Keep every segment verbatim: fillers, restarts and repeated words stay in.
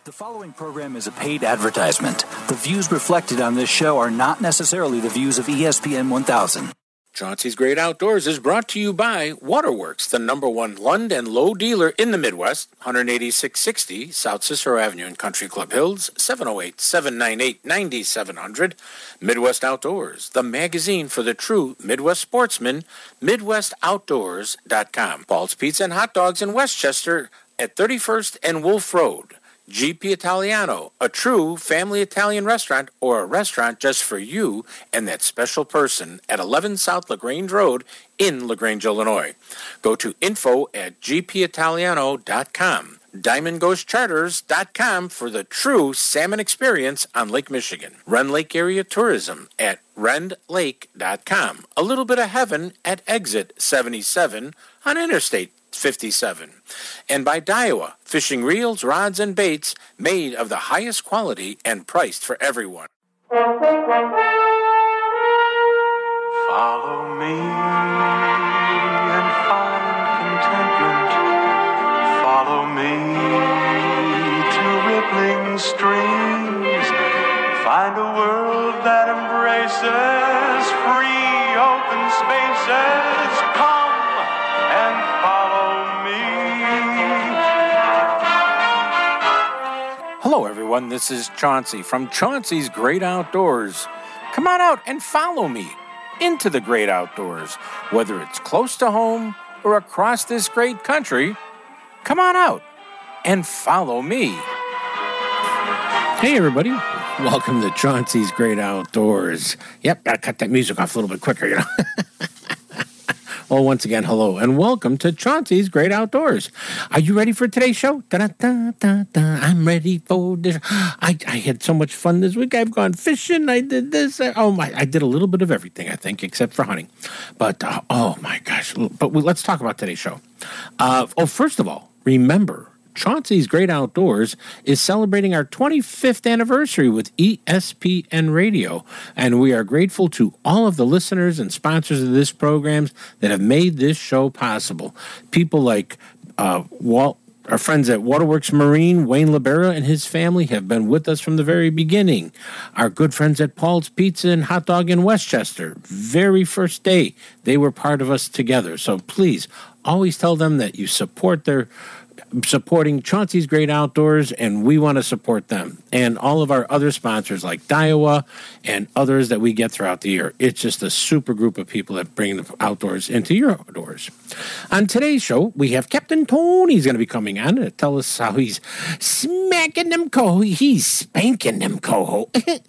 The following program is a paid advertisement. The views reflected on this show are not necessarily the views of E S P N one thousand. Chauncey's Great Outdoors is brought to you by Waterworks, the number one Lund and Lowe dealer in the Midwest, one eighty-six sixty South Cicero Avenue in Country Club Hills, seven oh eight, seven nine eight, nine seven zero zero. Midwest Outdoors, the magazine for the true Midwest sportsman, midwest outdoors dot com. Paul's Pizza and Hot Dogs in Westchester at thirty-first and Wolf Road. G P Italiano, a true family Italian restaurant or a restaurant just for you and that special person at eleven South LaGrange Road in LaGrange, Illinois. Go to info at g p italiano dot com. diamond ghost charters dot com for the true salmon experience on Lake Michigan. Rend Lake Area Tourism at rend lake dot com. A little bit of heaven at exit seventy-seven on Interstate fifty-seven. And by Daiwa, fishing reels, rods, and baits made of the highest quality and priced for everyone. Follow me and find contentment. Follow me to rippling streams. Find a world that embraces free open spaces. Come and follow me. Hello, everyone. This is Chauncey from Chauncey's Great Outdoors. Come on out and follow me into the great outdoors. Whether it's close to home or across this great country, come on out and follow me. Hey, everybody. Welcome to Chauncey's Great Outdoors. Yep, gotta cut that music off a little bit quicker, you know. Well, once again, hello, and welcome to Chauncey's Great Outdoors. Are you ready for today's show? Da-da-da-da-da. I'm ready for this. I, I had so much fun this week. I've gone fishing. I did this. I, oh, my. I did a little bit of everything, I think, except for hunting. But, uh, oh, my gosh. But we, let's talk about today's show. Uh, oh, first of all, remember, Chauncey's Great Outdoors is celebrating our twenty-fifth anniversary with E S P N Radio, and we are grateful to all of the listeners and sponsors of this program that have made this show possible. People like uh, Walt, our friends at Waterworks Marine, Wayne Libera and his family have been with us from the very beginning. Our good friends at Paul's Pizza and Hot Dog in Westchester, very first day, they were part of us together. So please, always tell them that you support their supporting Chauncey's Great Outdoors, and we want to support them. And all of our other sponsors like Daiwa and others that we get throughout the year. It's just a super group of people that bring the outdoors into your outdoors. On today's show, we have Captain Tony. He's going to be coming on to tell us how he's smacking them coho. He's spanking them coho.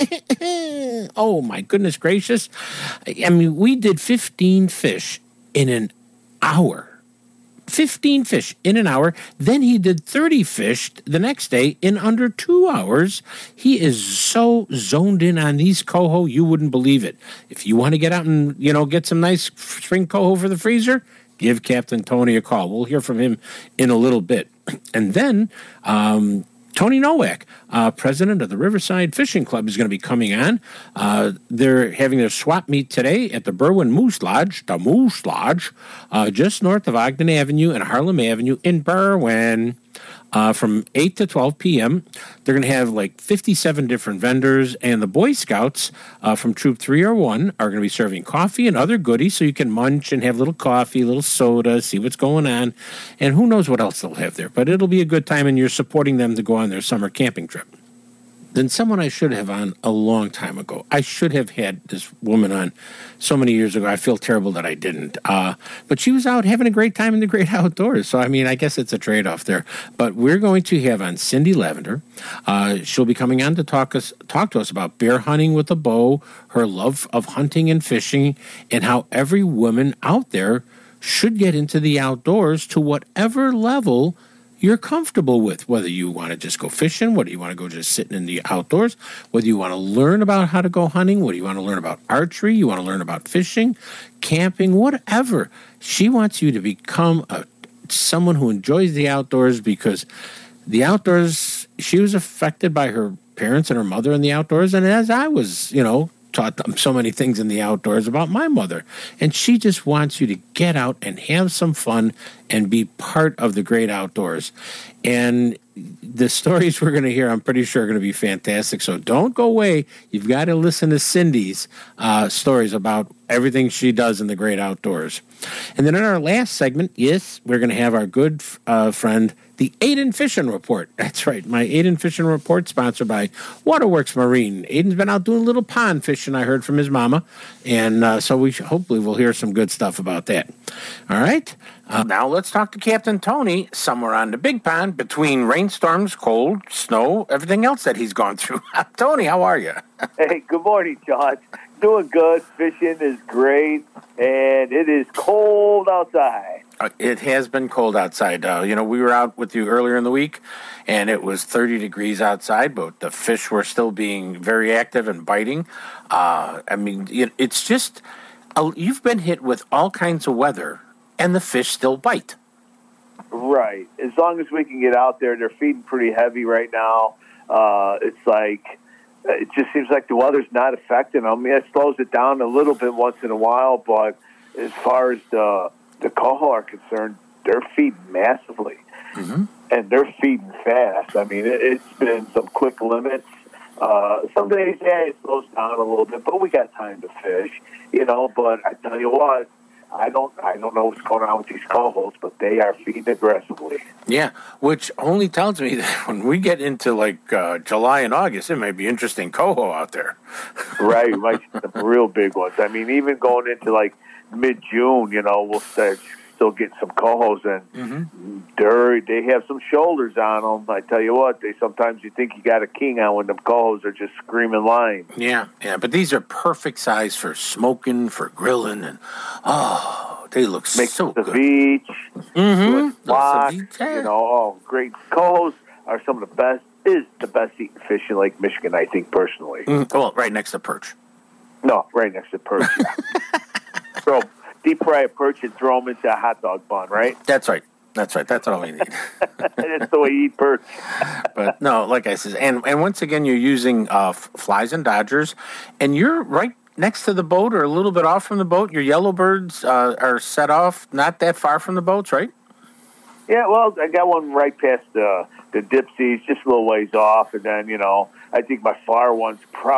Oh, my goodness gracious. I mean, we did fifteen fish in an hour. fifteen fish in an hour. Then he did thirty fish the next day in under two hours. He is so zoned in on these coho, you wouldn't believe it. If you want to get out and, you know, get some nice spring coho for the freezer, give Captain Tony a call. We'll hear from him in a little bit. And then um, Tony Nowak, uh, president of the Riverside Fishing Club, is going to be coming on. Uh, they're having their swap meet today at the Berwyn Moose Lodge, the Moose Lodge, uh, just north of Ogden Avenue and Harlem Avenue in Berwyn. Uh, from eight to twelve p.m. They're going to have like fifty-seven different vendors, and the Boy Scouts uh, from Troop three oh one are going to be serving coffee and other goodies so you can munch and have a little coffee, a little soda, see what's going on, and who knows what else they'll have there. But it'll be a good time, and you're supporting them to go on their summer camping trip. Then someone I should have on a long time ago. I should have had this woman on so many years ago. I feel terrible that I didn't. Uh, but she was out having a great time in the great outdoors. So, I mean, I guess it's a trade-off there. But we're going to have on Cindy Lavender. Uh, she'll be coming on to talk us talk to us about bear hunting with a bow, her love of hunting and fishing, and how every woman out there should get into the outdoors to whatever level you're comfortable with, whether you want to just go fishing, whether you want to go just sitting in the outdoors, whether you want to learn about how to go hunting, whether you want to learn about archery, you want to learn about fishing, camping, whatever. She wants you to become a, someone who enjoys the outdoors, because the outdoors, she was affected by her parents and her mother in the outdoors, and as I was, you know, taught them so many things in the outdoors about my mother. And she just wants you to get out and have some fun and be part of the great outdoors. And the stories we're going to hear, I'm pretty sure, are going to be fantastic. So don't go away. You've got to listen to Cindy's uh, stories about everything she does in the great outdoors. And then in our last segment, yes, we're going to have our good uh, friend, the Aiden Fishing Report. That's right, my Aiden Fishing Report, sponsored by Waterworks Marine. Aiden's been out doing a little pond fishing, I heard from his mama, and uh, so we should, hopefully we'll hear some good stuff about that. All right, uh, now let's talk to Captain Tony, somewhere on the big pond, between rainstorms, cold, snow, everything else that he's gone through. Tony, how are you? Hey, good morning, John. Doing good. Fishing is great, and it is cold outside. Uh, it has been cold outside. Uh, you know, we were out with you earlier in the week, and it was thirty degrees outside, but the fish were still being very active and biting. Uh, I mean, it, it's just, uh, you've been hit with all kinds of weather, and the fish still bite. Right. As long as we can get out there, they're feeding pretty heavy right now. Uh, it's like, it just seems like the weather's not affecting them. I mean, it slows it down a little bit once in a while, but as far as the the coho are concerned, they're feeding massively, mm-hmm. and they're feeding fast. I mean, it, it's been some quick limits. Uh, some days, yeah, it slows down a little bit, but we got time to fish, you know. But I tell you what, I don't, I don't know what's going on with these cohos, but they are feeding aggressively. Yeah, which only tells me that when we get into like uh, July and August, it may be interesting coho out there. Right, we might see some real big ones. I mean, even going into like mid-June, you know, we'll start still getting some cohos, and mm-hmm. they're, they have some shoulders on them. I tell you what, they sometimes you think you got a king on when them cohos are just screaming line. Yeah, yeah, but these are perfect size for smoking, for grilling, and oh, they look Make so the good. Beach, mm-hmm. block, Beach, yeah. You know, oh, great. Cohos are some of the best, is the best eating fish in Lake Michigan, I think, personally. Mm, well, right next to perch. No, right next to perch, yeah. So, deep fry a perch and throw them into a hot dog bun, right? That's right. That's right. That's all we need. That's the way you eat perch. But no, like I said, and, and once again, you're using uh, f- flies and dodgers, and you're right next to the boat or a little bit off from the boat. Your yellowbirds uh, are set off not that far from the boats, right? Yeah, well, I got one right past the, the dipsies, just a little ways off, and then, you know, I think my far one's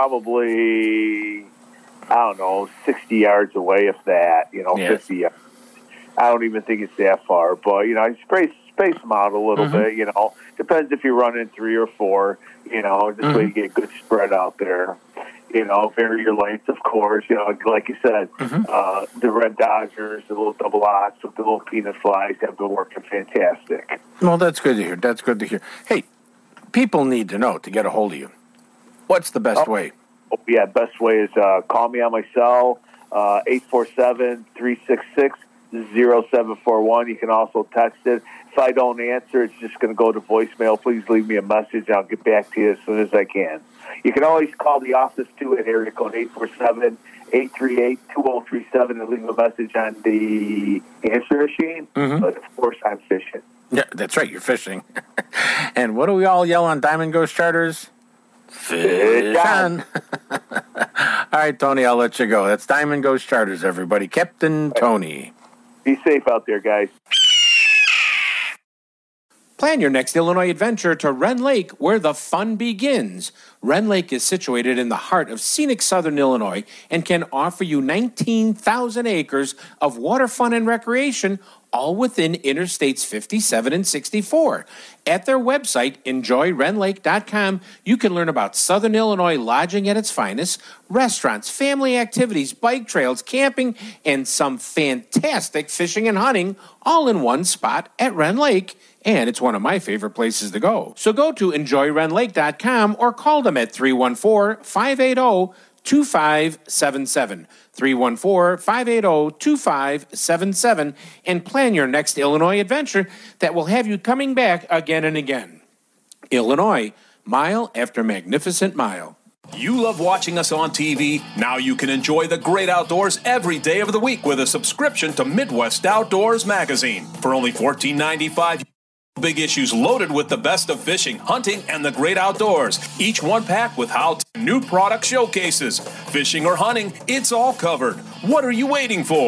probably, I don't know, sixty yards away, if that, you know, yes. fifty yards. I don't even think it's that far, but, you know, I space, space them out a little mm-hmm. bit, you know. Depends if you're running three or four, you know, this mm-hmm. way you get good spread out there. You know, vary your lengths, of course. You know, like you said, mm-hmm. uh, the red dodgers, the little double ox with the little peanut flies have been working fantastic. Well, that's good to hear. That's good to hear. Hey, people need to know to get a hold of you. What's the best oh, way? Oh, yeah, best way is uh, call me on my cell, uh, eight four seven, three six six, zero seven four one. You can also text it. If I don't answer, it's just going to go to voicemail. Please leave me a message. I'll get back to you as soon as I can. You can always call the office, too, at area code eight four seven, eight three eight, two zero three seven and leave a message on the answer machine. Mm-hmm. But, of course, I'm fishing. Yeah, that's right. You're fishing. And what do we all yell on Diamond Ghost Charters? Fish on. All right, Tony, I'll let you go. That's Diamond Ghost Charters, everybody. Captain Tony. Be safe out there, guys. Plan your next Illinois adventure to Wren Lake, where the fun begins. Wren Lake is situated in the heart of scenic southern Illinois and can offer you nineteen thousand acres of water fun and recreation, all within Interstates fifty-seven and sixty-four. At their website, enjoy ren lake dot com, you can learn about Southern Illinois lodging at its finest, restaurants, family activities, bike trails, camping, and some fantastic fishing and hunting, all in one spot at Wren Lake. And it's one of my favorite places to go. So go to enjoy ren lake dot com or call them at three one four, five eight zero, two five seven seven. three one four, five eight zero, two five seven seven and plan your next Illinois adventure that will have you coming back again and again. Illinois, mile after magnificent mile. You love watching us on T V? Now you can enjoy the great outdoors every day of the week with a subscription to Midwest Outdoors magazine. For only fourteen ninety-five, big issues loaded with the best of fishing, hunting, and the great outdoors. Each one packed with how to new product showcases. Fishing or hunting, it's all covered. What are you waiting for?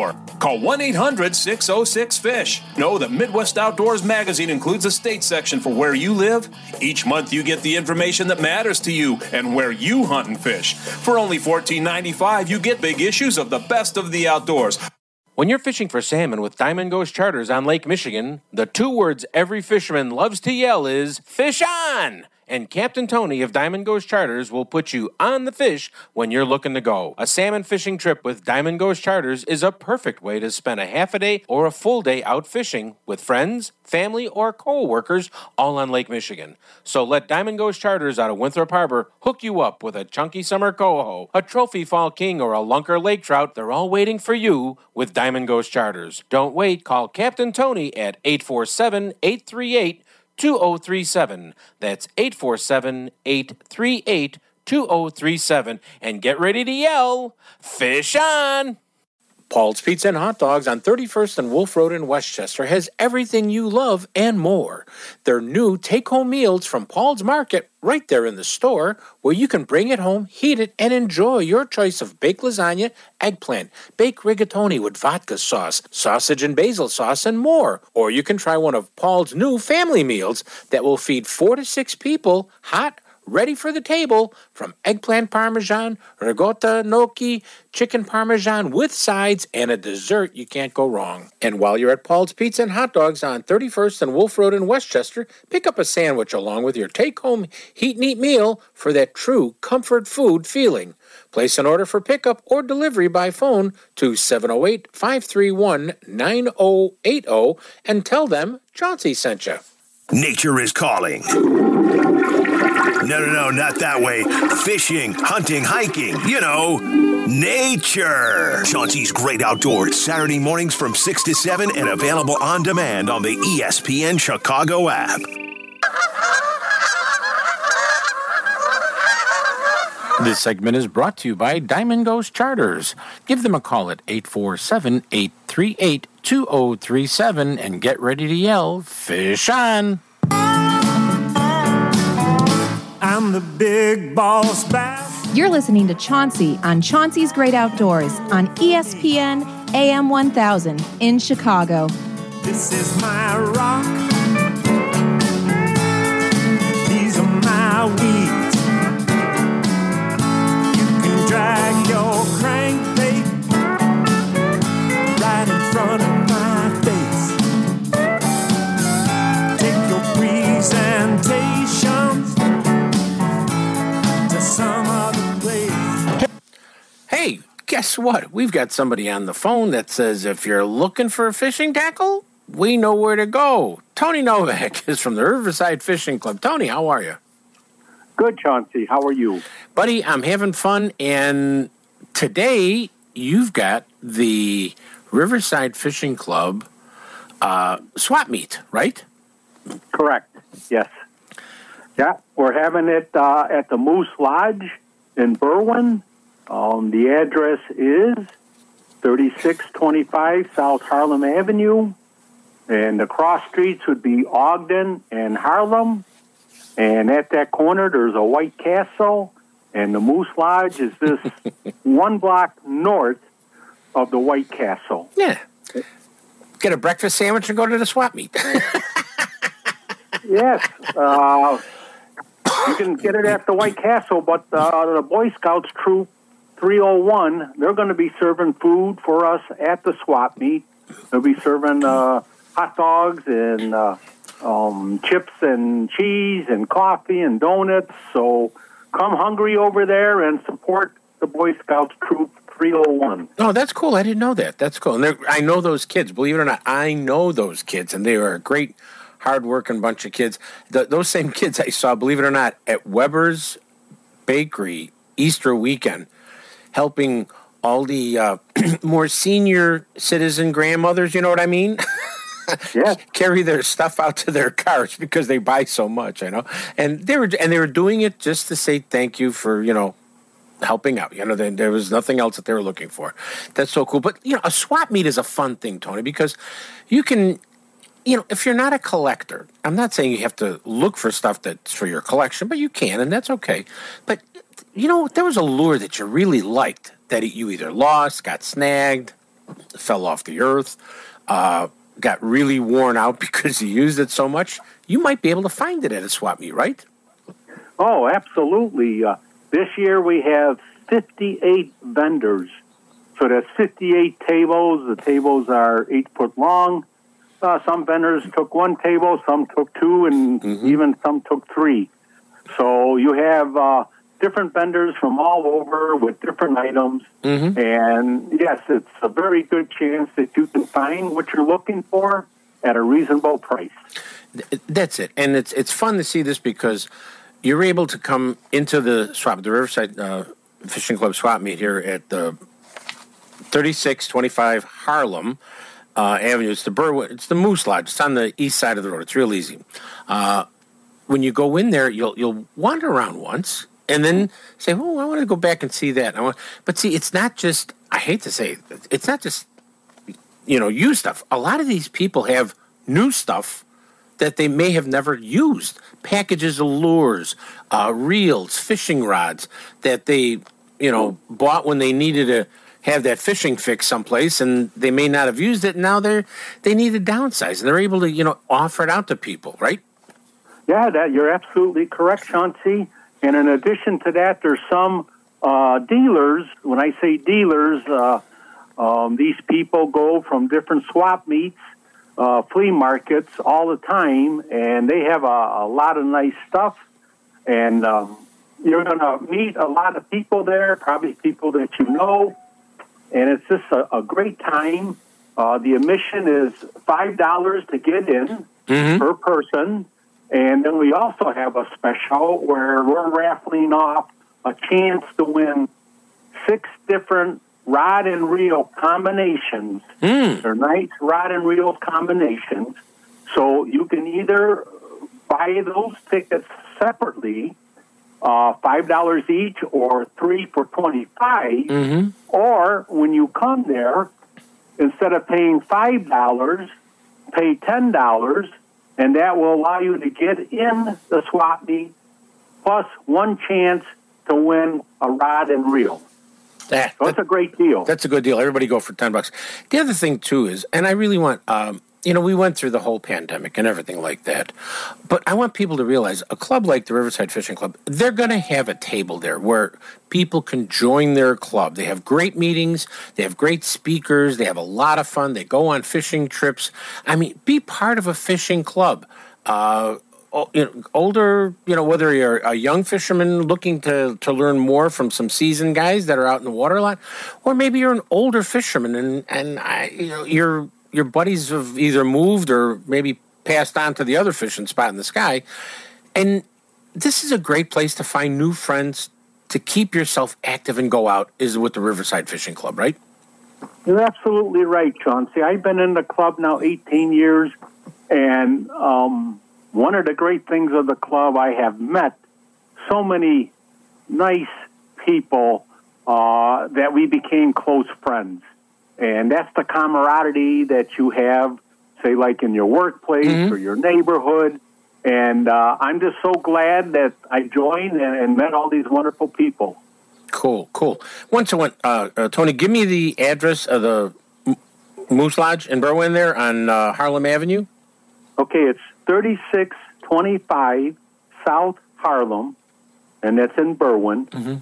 Call one eight hundred six oh six fish. Know that Midwest Outdoors magazine includes a state section for where you live. Each month you get the information that matters to you and where you hunt and fish. For only fourteen ninety-five, you get big issues of the best of the outdoors. When you're fishing for salmon with Diamond Ghost Charters on Lake Michigan, the two words every fisherman loves to yell is, "Fish on!" And Captain Tony of Diamond Ghost Charters will put you on the fish when you're looking to go. A salmon fishing trip with Diamond Ghost Charters is a perfect way to spend a half a day or a full day out fishing with friends, family, or co-workers all on Lake Michigan. So let Diamond Ghost Charters out of Winthrop Harbor hook you up with a chunky summer coho, a trophy fall king, or a lunker lake trout. They're all waiting for you with Diamond Ghost Charters. Don't wait. Call Captain Tony at eight four seven, eight three eight, two oh three seven. That's eight four seven, eight three eight, two oh three seven. And get ready to yell, "Fish on!" Paul's Pizza and Hot Dogs on thirty-first and Wolf Road in Westchester has everything you love and more. Their new take-home meals from Paul's Market right there in the store, where you can bring it home, heat it, and enjoy your choice of baked lasagna, eggplant, baked rigatoni with vodka sauce, sausage and basil sauce, and more. Or you can try one of Paul's new family meals that will feed four to six people, hot, ready for the table, from eggplant parmesan, ricotta gnocchi, chicken parmesan with sides, and a dessert you can't go wrong. And while you're at Paul's Pizza and Hot Dogs on thirty-first and Wolf Road in Westchester, pick up a sandwich along with your take-home heat and eat meal for that true comfort food feeling. Place an order for pickup or delivery by phone to seven oh eight, five three one, nine oh eight oh and tell them Chauncey sent you. Nature is calling. No, no, no, not that way. Fishing, hunting, hiking, you know, nature. Chauncey's Great Outdoors, Saturday mornings from six to seven and available on demand on the E S P N Chicago app. This segment is brought to you by Diamond Ghost Charters. Give them a call at eight four seven, eight three eight, two oh three seven and get ready to yell, "Fish on!" I'm the big boss bass. You're listening to Chauncey on Chauncey's Great Outdoors on E S P N A M one thousand in Chicago. This is my rock. These are my weeds. You can drag your crankbait right in front of my face. Take your presentations to some other place. Hey, guess what? We've got somebody on the phone that says if you're looking for a fishing tackle, we know where to go. Tony Novak is from the Riverside Fishing Club. Tony, how are you? Good, Chauncey. How are you? Buddy, I'm having fun, and today you've got the Riverside Fishing Club uh, swap meet, right? Correct, yes. Yeah, we're having it uh, at the Moose Lodge in Berwyn. Um, the address is thirty-six twenty-five South Harlem Avenue, and the cross streets would be Ogden and Harlem. And at that corner, there's a White Castle, and the Moose Lodge is this one block north of the White Castle. Yeah. Get a breakfast sandwich and go to the swap meet. Yes. Uh, you can get it at the White Castle, but uh, the Boy Scouts Troop three oh one, they're going to be serving food for us at the swap meet. They'll be serving uh, hot dogs and uh, um, chips and cheese and coffee and donuts. So come hungry over there and support the Boy Scouts Troop three oh one. Oh, that's cool. I didn't know that. That's cool. And I know those kids. Believe it or not, I know those kids, and they are a great, hard-working bunch of kids. The, those same kids I saw, believe it or not, at Weber's Bakery Easter weekend, helping all the uh, more senior citizen grandmothers, you know what I mean? Yes. Carry their stuff out to their cars because they buy so much, I know. And they were and they were doing it just to say thank you for, you know, helping out. You know, there, there was nothing else that they were looking for. That's so cool. But, you know, a swap meet is a fun thing, Tony, because you can, you know, if you're not a collector, I'm not saying you have to look for stuff that's for your collection, but you can, and that's okay. But, you know, there was a lure that you really liked that you either lost, got snagged, fell off the earth, uh, got really worn out because you used it so much, you might be able to find it at a swap meet, right? Oh, absolutely. Uh, this year we have fifty-eight vendors. So that's fifty-eight tables. The tables are eight foot long. Uh, some vendors took one table, some took two, and mm-hmm. even some took three. So you have uh, different vendors from all over with different items. Mm-hmm. And yes, it's a very good chance that you can find what you're looking for at a reasonable price. That's it. And it's it's fun to see this because you're able to come into the swap, the Riverside uh, Fishing Club swap meet here at the thirty-six twenty-five Harlem uh, Avenue. It's the Berwyn, it's the Moose Lodge. It's on the east side of the road. It's real easy. Uh, when you go in there, you'll you'll wander around once and then say, "Oh, I want to go back and see that." I want, but see, it's not just. I hate to say, it, it's not just you know used stuff. A lot of these people have new stuff that they may have never used. Packages of lures, uh, reels, fishing rods that they you know bought when they needed to have that fishing fix someplace, and they may not have used it. And now they're they need to downsize, and they're able to you know offer it out to people, right? Yeah, that you're absolutely correct, Chauncey. And in addition to that, there's some uh, dealers. When I say dealers, uh, um, these people go from different swap meets, uh, flea markets all the time, and they have a, a lot of nice stuff. And um, you're going to meet a lot of people there, probably people that you know. And it's just a, a great time. Uh, the admission is five dollars to get in mm-hmm. per person. And then we also have a special where we're raffling off a chance to win six different rod and reel combinations. Mm. They're nice rod and reel combinations. So you can either buy those tickets separately, uh, five dollars each, or three for twenty-five dollars. Mm-hmm. Or when you come there, instead of paying five dollars, pay ten dollars. And that will allow you to get in the swap meet, plus one chance to win a rod and reel. That, so that's a great deal. That's a good deal. Everybody go for ten bucks. The other thing, too, is, and I really want, um, you know, we went through the whole pandemic and everything like that, but I want people to realize a club like the Riverside Fishing Club, they're going to have a table there where people can join their club. They have great meetings. They have great speakers. They have a lot of fun. They go on fishing trips. I mean, be part of a fishing club. Uh, you know, older, you know, whether you're a young fisherman looking to, to learn more from some seasoned guys that are out in the water a lot, or maybe you're an older fisherman and, and I, you know, you're, your buddies have either moved or maybe passed on to the other fishing spot in the sky. And this is a great place to find new friends, to keep yourself active and go out, is with the Riverside Fishing Club, right? You're absolutely right, Chauncey. I've been in the club now eighteen years, and um, one of the great things of the club, I have met so many nice people uh, that we became close friends. And that's the camaraderie that you have, say, like in your workplace mm-hmm. or your neighborhood. And uh, I'm just so glad that I joined and, and met all these wonderful people. Cool, cool. Once I went, uh, uh, Tony, give me the address of the M- Moose Lodge in Berwyn there on uh, Harlem Avenue. Okay, it's thirty-six twenty-five South Harlem, and that's in Berwyn. Mm-hmm.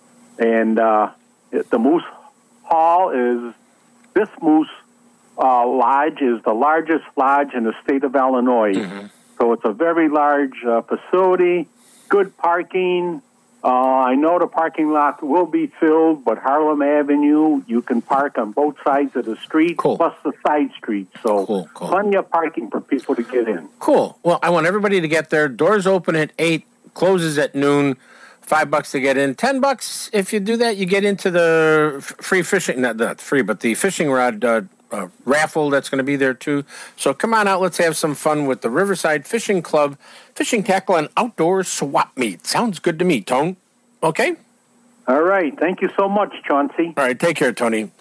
And uh, it, the Moose Hall is... This Moose uh, Lodge is the largest lodge in the state of Illinois. Mm-hmm. So it's a very large uh, facility, good parking. Uh, I know the parking lot will be filled, but Harlem Avenue, you can park on both sides of the street, cool. plus the side streets. So cool, cool. plenty of parking for people to get in. Cool. Well, I want everybody to get there. Doors open at eight, closes at noon. Five bucks to get in. Ten bucks if you do that, you get into the f- free fishing, not, not free, but the fishing rod uh, uh, raffle that's going to be there too. So come on out. Let's have some fun with the Riverside Fishing Club Fishing Tackle and Outdoor Swap Meet. Sounds good to me, Tone. Okay? All right. Thank you so much, Chauncey. All right. Take care, Tony.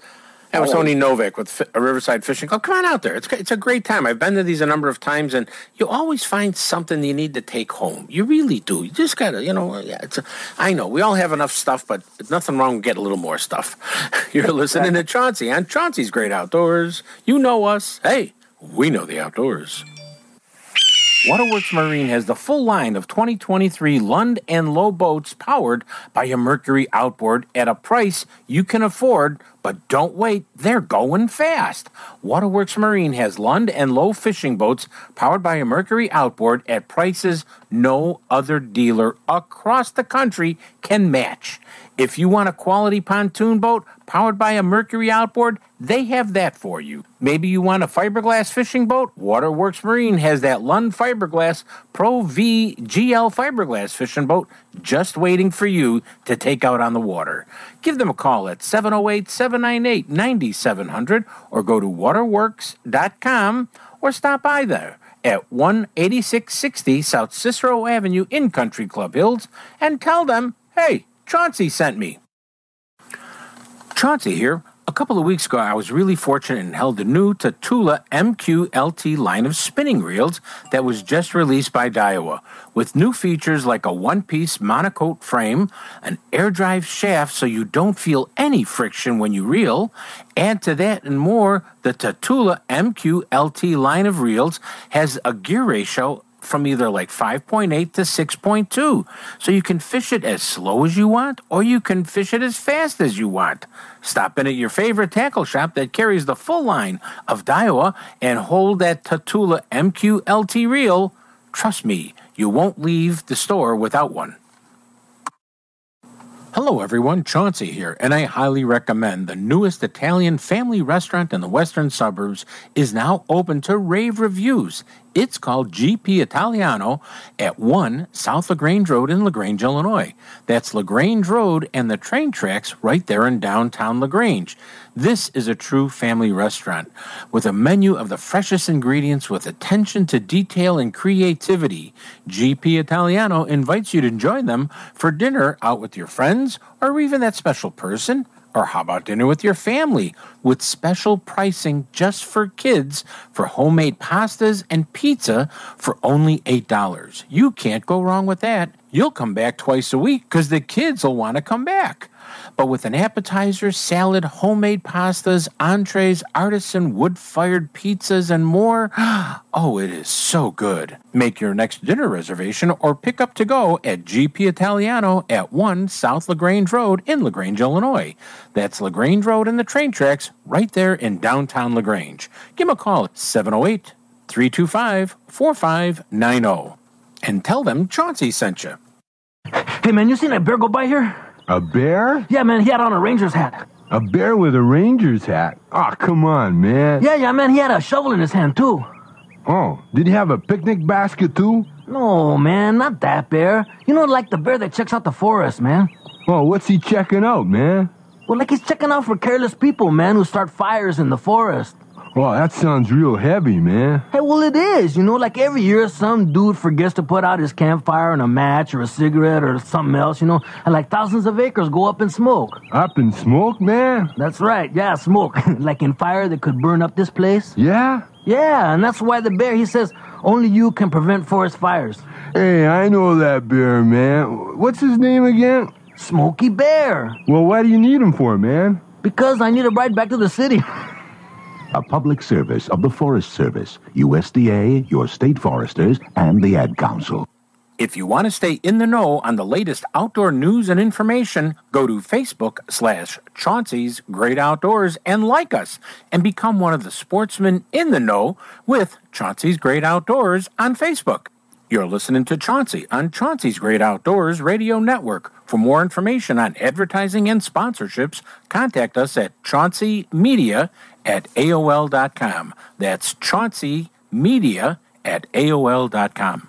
That was Tony Novak with Fi- Riverside Fishing Club. Come on out there. It's it's a great time. I've been to these a number of times, and you always find something you need to take home. You really do. You just got to, you know, yeah, it's a, I know, we all have enough stuff, but there's nothing wrong with getting a little more stuff. You're listening to Chauncey on Chauncey's Great Outdoors. You know us. Hey, we know the outdoors. Waterworks Marine has the full line of twenty twenty-three Lund and Lowe boats powered by a Mercury outboard at a price you can afford, but don't wait, they're going fast. Waterworks Marine has Lund and Lowe fishing boats powered by a Mercury outboard at prices no other dealer across the country can match. If you want a quality pontoon boat powered by a Mercury outboard, they have that for you. Maybe you want a fiberglass fishing boat? Waterworks Marine has that Lund Fiberglass Pro V G L fiberglass fishing boat just waiting for you to take out on the water. Give them a call at seven oh eight, seven nine eight, nine seven zero zero or go to waterworks dot com or stop by there at one eighty-six sixty South Cicero Avenue in Country Club Hills and tell them, hey, Chauncey sent me. Chauncey here. A couple of weeks ago, I was really fortunate and held the new Tatula M Q L T line of spinning reels that was just released by Daiwa, with new features like a one-piece monocoque frame, an air drive shaft so you don't feel any friction when you reel. Add to that and more, the Tatula M Q L T line of reels has a gear ratio from either like five point eight to six point two. So you can fish it as slow as you want, or you can fish it as fast as you want. Stop in at your favorite tackle shop that carries the full line of Daiwa and hold that Tatula M Q L T reel. Trust me, you won't leave the store without one. Hello everyone, Chauncey here, and I highly recommend the newest Italian family restaurant in the western suburbs is now open to rave reviews. It's called G P Italiano at one South LaGrange Road in LaGrange, Illinois. That's LaGrange Road and the train tracks right there in downtown LaGrange. This is a true family restaurant with a menu of the freshest ingredients with attention to detail and creativity. G P Italiano invites you to join them for dinner out with your friends or even that special person. Or how about dinner with your family with special pricing just for kids for homemade pastas and pizza for only eight dollars. You can't go wrong with that. You'll come back twice a week because the kids will want to come back. But with an appetizer, salad, homemade pastas, entrees, artisan wood-fired pizzas, and more, oh, it is so good. Make your next dinner reservation or pick up to go at G P Italiano at one South LaGrange Road in LaGrange, Illinois. That's LaGrange Road and the train tracks right there in downtown LaGrange. Give them a call at seven oh eight, three two five, four five nine oh and tell them Chauncey sent you. Hey, man, you seen that bear go by here? A bear? Yeah, man, he had on a Ranger's hat. A bear with a Ranger's hat? Oh, come on, man. Yeah, yeah, man, he had a shovel in his hand, too. Oh, did he have a picnic basket, too? No, man, not that bear. You know, like the bear that checks out the forest, man. Oh, what's he checking out, man? Well, like he's checking out for careless people, man, who start fires in the forest. Oh, that sounds real heavy, man. Hey, well, it is. You know, like every year some dude forgets to put out his campfire and a match or a cigarette or something else, you know, and like thousands of acres go up in smoke. Up in smoke, man? That's right. Yeah, smoke. Like in fire that could burn up this place. Yeah? Yeah, and that's why the bear, he says, only you can prevent forest fires. Hey, I know that bear, man. What's his name again? Smokey Bear. Well, why do you need him for, man? Because I need a ride back to the city. A public service of the Forest Service, U S D A, your state foresters, and the Ad Council. If you want to stay in the know on the latest outdoor news and information, go to Facebook slash Chauncey's Great Outdoors and like us and become one of the sportsmen in the know with Chauncey's Great Outdoors on Facebook. You're listening to Chauncey on Chauncey's Great Outdoors Radio Network. For more information on advertising and sponsorships, contact us at Chauncey Media at A O L dot com. That's Chauncey Media at A O L dot com.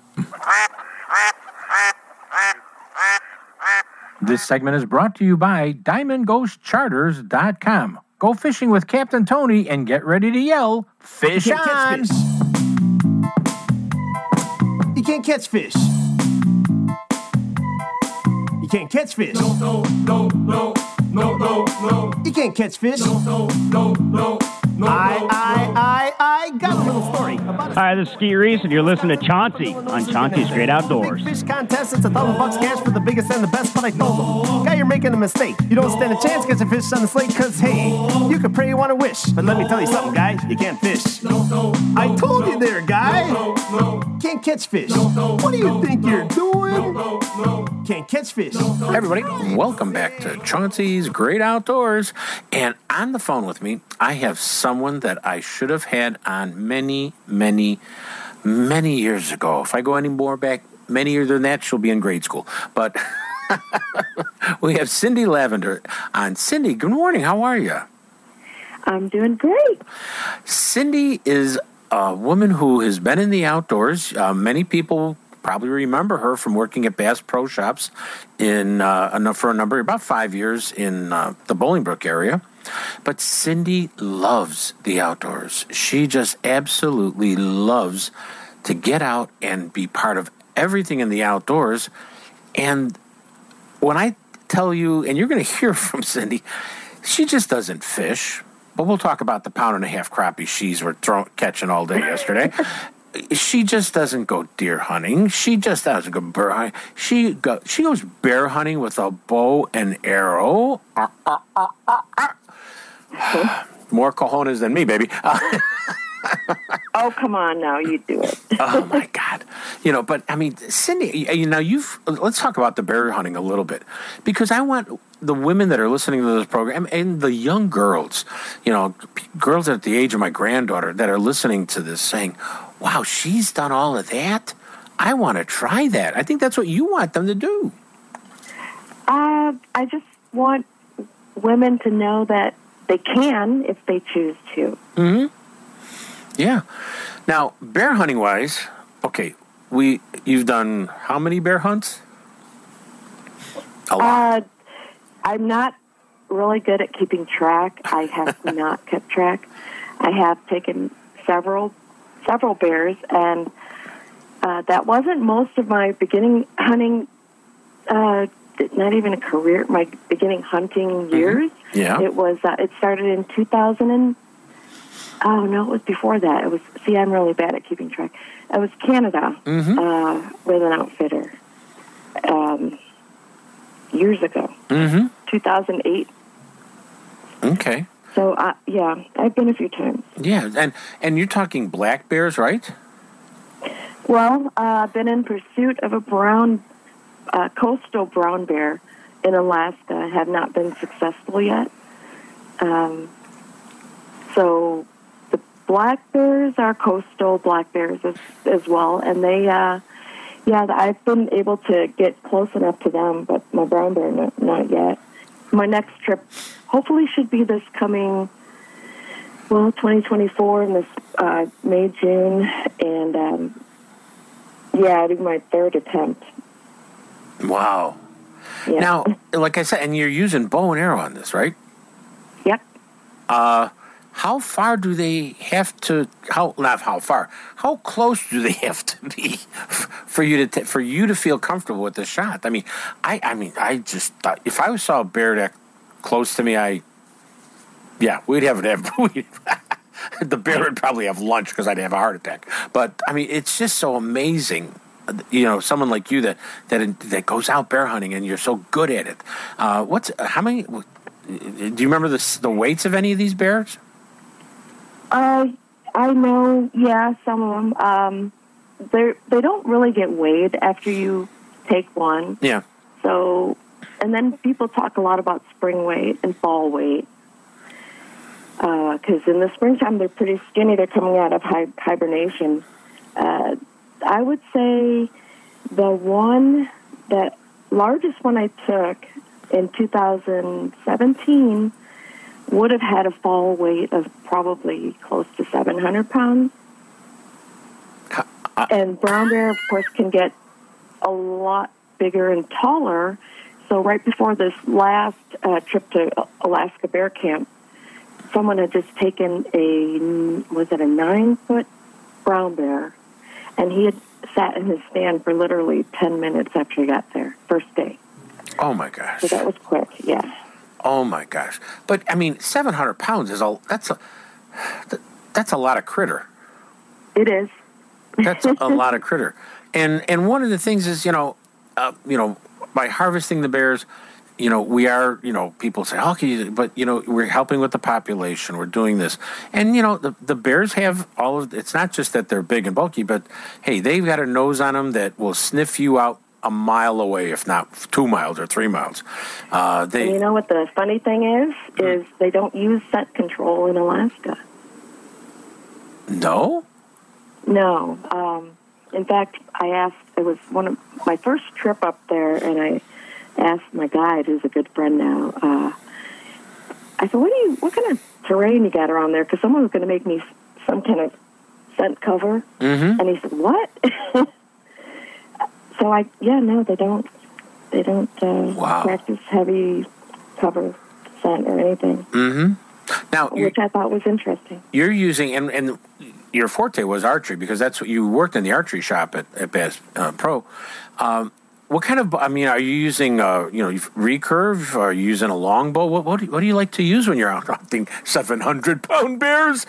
This segment is brought to you by Diamond Ghost Charters dot com. Go fishing with Captain Tony and get ready to yell, fish you can't on! Catch fish. You can't catch fish. You can't catch fish. No, no, no, no, no, no, no. You can't can't catch fish. No, no, no, no, no. I, I, I, I got a little story about. Hi, this is Ski Reese, and you're listening to Chauncey on Chauncey's Great Outdoors. Big fish contest, it's a thousand bucks cash for the biggest and the best, but I told them, guy, you're making a mistake. You don't stand a chance catching fish on the slate, cause hey, you can pray you want to wish, but let me tell you something, guy, you can't fish. I told you there, guy. Can't catch fish. What do you think you're doing? Can't catch fish. Hey everybody, welcome back to Chauncey's Great Outdoors. And on the phone with me, I have someone that I should have had on many, many, many years ago. If I go any more back, many years than that, she'll be in grade school. But we have Cindy Lavender on. Cindy, good morning. How are you? I'm doing great. Cindy is a woman who has been in the outdoors. Uh, many people probably remember her from working at Bass Pro Shops in uh, for a number, about five years in uh, the Bolingbrook area. But Cindy loves the outdoors. She just absolutely loves to get out and be part of everything in the outdoors. And when I tell you, and you're going to hear from Cindy, she just doesn't fish. But we'll talk about the pound and a half crappie she's were throw, catching all day yesterday. She just doesn't go deer hunting. She just doesn't go bear hunting. She go, she goes bear hunting with a bow and arrow. Uh, uh, uh, uh, uh. More cojones than me, baby. Oh, come on now, you do it. Oh my God. You know, but I mean, Cindy, you know, you've, let's talk about the bear hunting a little bit, because I want the women that are listening to this program and the young girls, you know, girls at the age of my granddaughter that are listening to this saying, wow, she's done all of that. I want to try that. I think that's what you want them to do. Uh, I just want women to know that they can if they choose to. Mm-hmm. Yeah. Now, bear hunting wise, okay, we you've done how many bear hunts? A lot. Uh, I'm not really good at keeping track. I have not kept track. I have taken several several bears, and uh, that wasn't most of my beginning hunting. Uh, not even a career. My beginning hunting years. Mm-hmm. Yeah. It was. Uh, it started in two thousand. And, oh no, it was before that. It was. See, I'm really bad at keeping track. It was Canada mm-hmm. uh, with an outfitter. Um, years ago. Mm-hmm. two thousand eight. Okay. So, uh, yeah, I've been a few times. Yeah, and and you're talking black bears, right? Well, uh, I've been in pursuit of a brown, uh, coastal brown bear in Alaska. Have not been successful yet. Um, so the black bears are coastal black bears as, as well, and they, uh, yeah, I've been able to get close enough to them, but my brown bear, no, not yet. My next trip hopefully should be this coming, well, twenty twenty-four in this uh, May, June, and um, yeah, it'll be my third attempt. Wow. Yeah. Now, like I said, and you're using bow and arrow on this, right? Yep. Uh, how far do they have to? How not how far? How close do they have to be for you to t- for you to feel comfortable with the shot? I mean, I I mean, I just thought if I saw a bear that close to me, I yeah, we'd have it. We'd, the bear would probably have lunch because I'd have a heart attack. But I mean, it's just so amazing. You know, someone like you that that that goes out bear hunting and you're so good at it. Uh, what's how many? Do you remember the the weights of any of these bears? Uh, I know, yeah, some of them. Um, they they don't really get weighed after you take one. Yeah. So, and then people talk a lot about spring weight and fall weight. Because uh, in the springtime, they're pretty skinny. They're coming out of hi- hibernation. Uh, I would say the one, that largest one I took in two thousand seventeen would have had a fall weight of probably close to seven hundred pounds. Uh, and brown bear, of course, can get a lot bigger and taller. So right before this last uh, trip to Alaska Bear Camp, someone had just taken a, was it a nine-foot brown bear, and he had sat in his stand for literally ten minutes after he got there, first day. Oh, my gosh. So that was quick, yeah. Oh my gosh! But I mean, seven hundred pounds is a that's a that's a lot of critter. It is. That's a lot of critter. And and one of the things is, you know, uh, you know, by harvesting the bears, you know, we are, you know, people say, oh, can you, but, you know, we're helping with the population. We're doing this. And, you know, the, the bears have all of, it's not just that they're big and bulky, but, hey, they've got a nose on them that will sniff you out a mile away, if not two miles or three miles. Uh, they, and you know what the funny thing is? Is they don't use scent control in Alaska. No? No. Um, in fact, I asked, it was one of my first trip up there, and I asked my guide, who's a good friend now, uh, I said, what do you, what kind of terrain you got around there? Because someone was going to make me some kind of scent cover. Mm-hmm. And he said, what? So I, yeah, no, they don't, they don't uh, wow. practice heavy cover scent or anything. Mm-hmm. Now, which I thought was interesting. You're using, and, and your forte was archery, because that's what you worked in the archery shop at, at Bass uh, Pro. Um, what kind of, I mean, are you using, uh, you know, recurve? Are you using a longbow? What, what, do you, what do you like to use when you're out hunting seven hundred pound bears?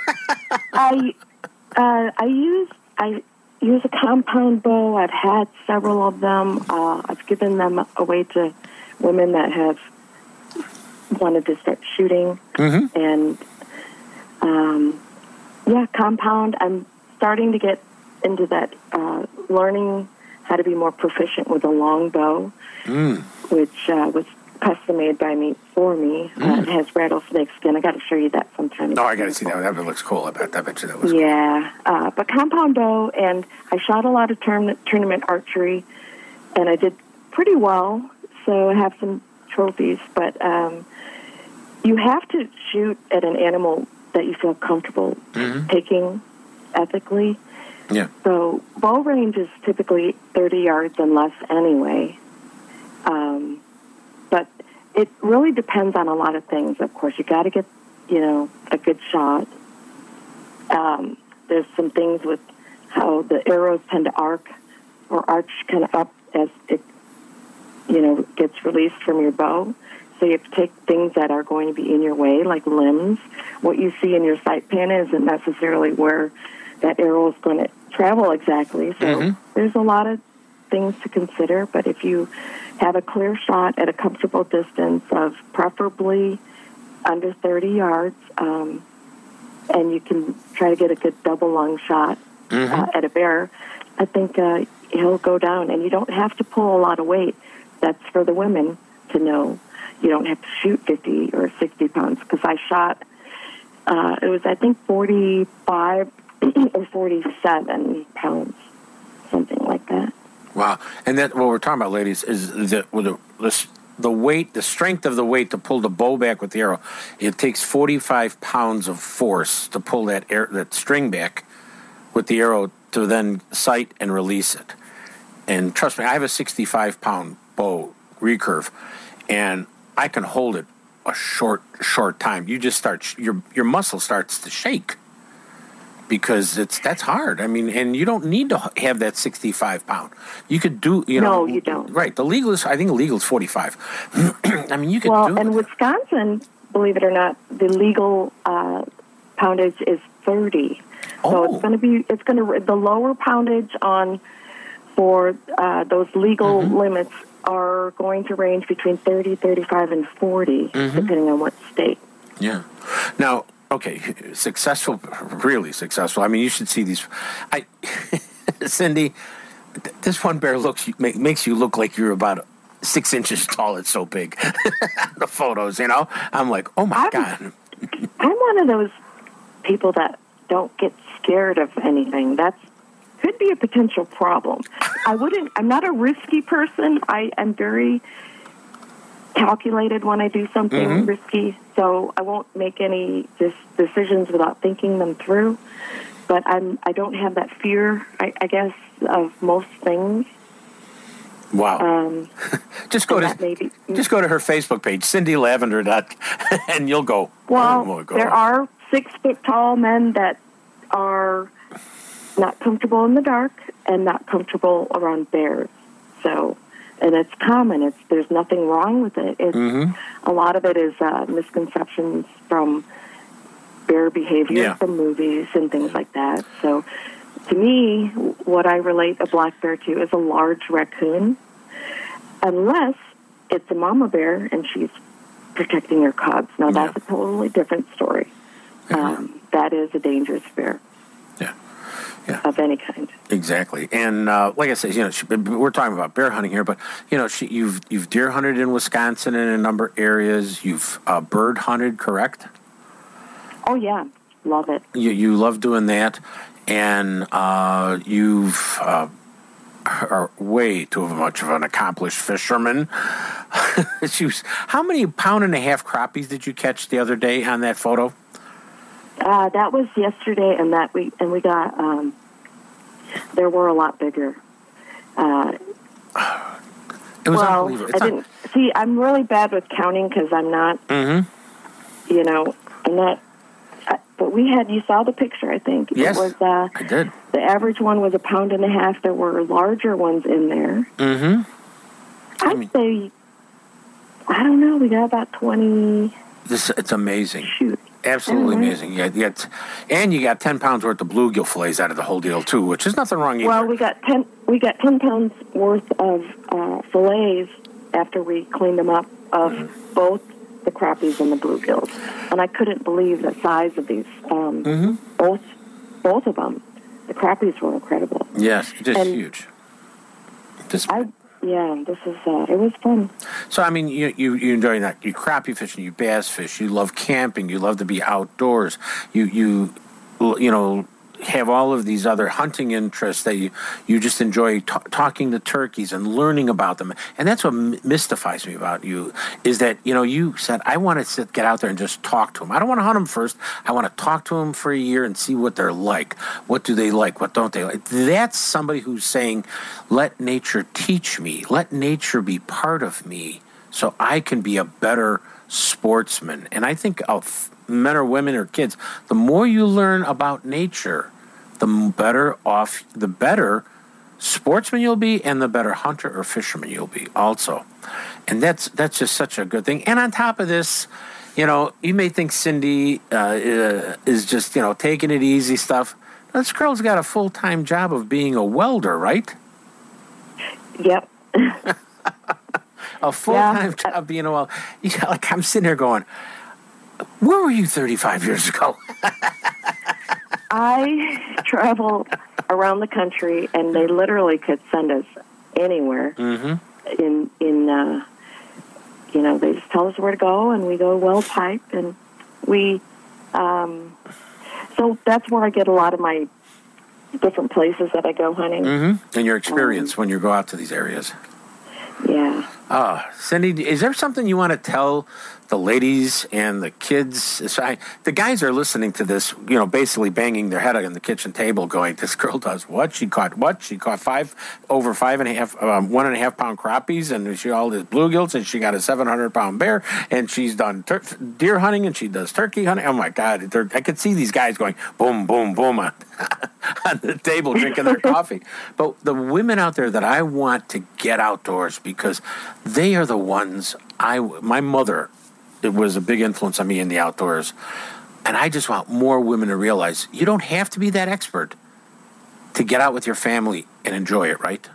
I, uh, I use, I use a compound bow. I've had several of them. Uh, I've given them away to women that have wanted to start shooting. Mm-hmm. And, um, yeah, compound. I'm starting to get into that, uh, learning how to be more proficient with a long bow, mm. which uh, was custom made by me for me. Mm. Uh, it has rattlesnake skin. I got to show you that sometime. Oh, I got to see that. That looks cool. I bet, I bet you that was yeah, cool. uh, but compound bow, and I shot a lot of tourna- tournament archery, and I did pretty well, so I have some trophies, but um, you have to shoot at an animal that you feel comfortable mm-hmm. taking ethically. Yeah. So bow range is typically thirty yards and less anyway. Um, but it really depends on a lot of things. Of course, you got to get, you know, a good shot. Um, there's some things with how the arrows tend to arc or arch kind of up as it, you know, gets released from your bow. So you have to take things that are going to be in your way, like limbs. What you see in your sight pan isn't necessarily where that arrow is going to travel exactly. So mm-hmm. there's a lot of things to consider. But if you have a clear shot at a comfortable distance of preferably under thirty yards, um, and you can try to get a good double lung shot mm-hmm. uh, at a bear, I think uh, he'll go down. And you don't have to pull a lot of weight. That's for the women to know. You don't have to shoot fifty or sixty pounds, because I shot, uh, it was, I think, forty-five or forty-seven pounds, something like that. Wow. And that, what we're talking about, ladies, is that with the, the, the weight, the strength of the weight to pull the bow back with the arrow. It takes forty-five pounds of force to pull that air, that string back with the arrow to then sight and release it. And trust me, I have a sixty-five pound bow recurve, and I can hold it a short, short time. You just start, your your muscle starts to shake because it's that's hard. I mean, and you don't need to have that sixty-five pound. You could do, you know. No, you don't. Right. The legal is, I think the legal is forty-five. I mean, you could well, do and it. Wisconsin, believe it or not, the legal uh, poundage is thirty. Oh. So it's going to be, it's going to, the lower poundage on, for uh, those legal mm-hmm. limits are going to range between thirty, thirty-five, and forty, mm-hmm. depending on what state. Yeah. Now, okay, successful, really successful. I mean, you should see these. I, Cindy, th- this one bear looks make, makes you look like you're about six inches tall. It's so big. The photos, you know, I'm like, oh my I'm, god. I'm one of those people that don't get scared of anything. That's could be a potential problem. I wouldn't, I'm not a risky person. I am very calculated when I do something mm-hmm. risky, so I won't make any dis- decisions without thinking them through. But I'm, I don't have that fear, I, I guess, of most things. Wow. Um, just go to maybe, just go to her Facebook page, Cindy Lavender, and you'll go. Well, oh, go. there are six foot tall men that are not comfortable in the dark and not comfortable around bears. So and it's common. It's there's nothing wrong with it. It's, Mm-hmm. A lot of it is uh, misconceptions from bear behavior Yeah. from movies and things like that. So, to me, what I relate a black bear to is a large raccoon, unless it's a mama bear and she's protecting her cubs. Now, that's a totally different story. Um, that is a dangerous bear. Yeah. Yeah. Of any kind. Exactly, and uh, like I said, you know, she, we're talking about bear hunting here, but you know, she, you've you've deer hunted in Wisconsin in a number of areas. You've uh, bird hunted, correct? Oh yeah, love it. You you love doing that, and uh, you've uh, are way too much of an accomplished fisherman. she was, how many pound and a half crappies did you catch the other day on that photo? Uh, that was yesterday, and that we and we got. Um, there were a lot bigger. Uh, it was well, unbelievable. I It's didn't see. I'm really bad with counting because I'm not. Mm-hmm. You know, I'm not. Uh, but we had. You saw the picture, I think. Yes, it was, uh, I did. The average one was a pound and a half. There were larger ones in there. Mm-hmm. I'd mean, say. I don't know. We got about twenty. This it's amazing. Shoot. Absolutely Mm-hmm. amazing. You got, you got, and you got ten pounds worth of bluegill fillets out of the whole deal too, which is nothing wrong either. Well, we got ten. We got ten pounds worth of uh, fillets after we cleaned them up of mm-hmm. both the crappies and the bluegills, and I couldn't believe the size of these. Um, mm-hmm. Both, both of them. The crappies were incredible. Yes, just and huge. Just. I, Yeah, this is, uh, it was fun. So, I mean, you, you, you enjoy that. You crappie fishing, you bass fish, you love camping, you love to be outdoors. You, you, you know, have all of these other hunting interests that you, you just enjoy t- talking to turkeys and learning about them. And that's what m- mystifies me about you, is that, you know, you said, I want to sit, get out there and just talk to them. I don't want to hunt them first. I want to talk to them for a year and see what they're like. What do they like? What don't they like? That's somebody who's saying, let nature teach me. Let nature be part of me so I can be a better sportsman. And I think of men or women or kids, the more you learn about nature, the better off, the better sportsman you'll be, and the better hunter or fisherman you'll be also. And that's that's just such a good thing. And on top of this, you know, you may think Cindy uh, is just, you know, taking it easy stuff. This girl's got a full-time job of being a welder, right? Yep. A full-time yeah. job being a welder. Yeah, like I'm sitting here going, where were you thirty-five years ago? I travel around the country, and they literally could send us anywhere. Mm-hmm. In in uh, you know, they just tell us where to go, and we go well pipe, and we. Um, so that's where I get a lot of my different places that I go hunting. Mm-hmm. And your experience um, when you go out to these areas. Yeah. Uh, Cindy, is there something you want to tell the ladies and the kids? So I, the guys are listening to this, you know, basically banging their head on the kitchen table going, this girl does what? She caught what? She caught five, over five and a half, um, one and a half pound crappies, and she all this bluegills, and she got a seven hundred pound bear, and she's done tur- deer hunting, and she does turkey hunting. Oh, my God. I could see these guys going boom, boom, boom on, on the table drinking their coffee. But the women out there that I want to get outdoors, because they are the ones I, my mother, it was a big influence on me in the outdoors. And I just want more women to realize you don't have to be that expert to get out with your family and enjoy it, right?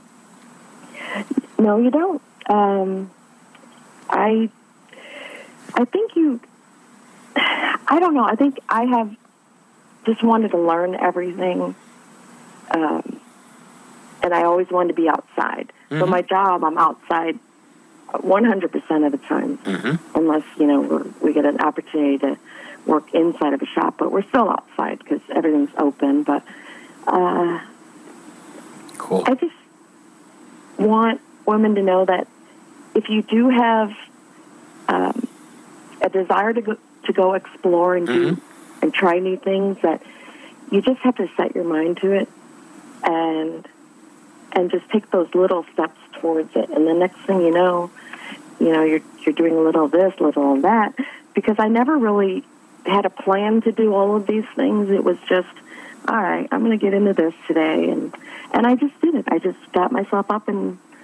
No, you don't. Um, I, I think you, I don't know. I think I have just wanted to learn everything. Um, and I always wanted to be outside. Mm-hmm. So my job, I'm outside one hundred percent of the time, mm-hmm. unless, you know, we're, we get an opportunity to work inside of a shop, but we're still outside because everything's open. But uh, cool. I just want women to know that if you do have um, a desire to go, to go explore and do mm-hmm. and try new things, that you just have to set your mind to it and and just take those little steps towards it. And the next thing you know, you know, you're you're doing a little of this, little of that. Because I never really had a plan to do all of these things. It was just, all right, I'm going to get into this today. And, and I just did it. I just got myself up and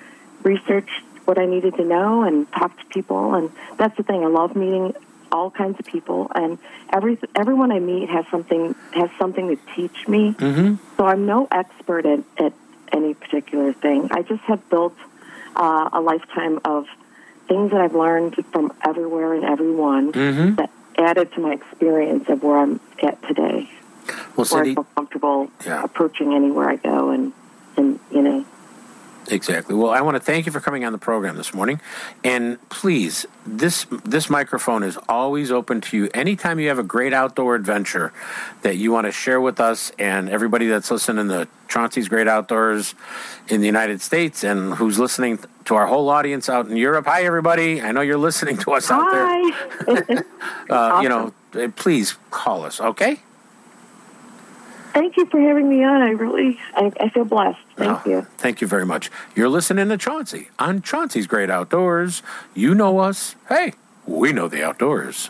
research what I needed to know and talk to people. And that's the thing. I love meeting all kinds of people, and every everyone I meet has something has something to teach me. Mm-hmm. So I'm no expert at, at any particular thing. I just have built uh, a lifetime of things that I've learned from everywhere and everyone Mm-hmm. that added to my experience of where I'm at today. Well, where Cindy, I feel comfortable yeah. approaching anywhere I go, and, and you know. Exactly. Well, I want to thank you for coming on the program this morning. And please, this this microphone is always open to you. Anytime you have a great outdoor adventure that you want to share with us and everybody that's listening to Chauncey's Great Outdoors in the United States and who's listening to our whole audience out in Europe. Hi, everybody. I know you're listening to us out there. Hi. uh, Awesome. You know, please call us, okay? Thank you for having me on. I really, I, I feel blessed. Thank Oh, you. Thank you very much. You're listening to Chauncey on Chauncey's Great Outdoors. You know us. Hey, we know the outdoors.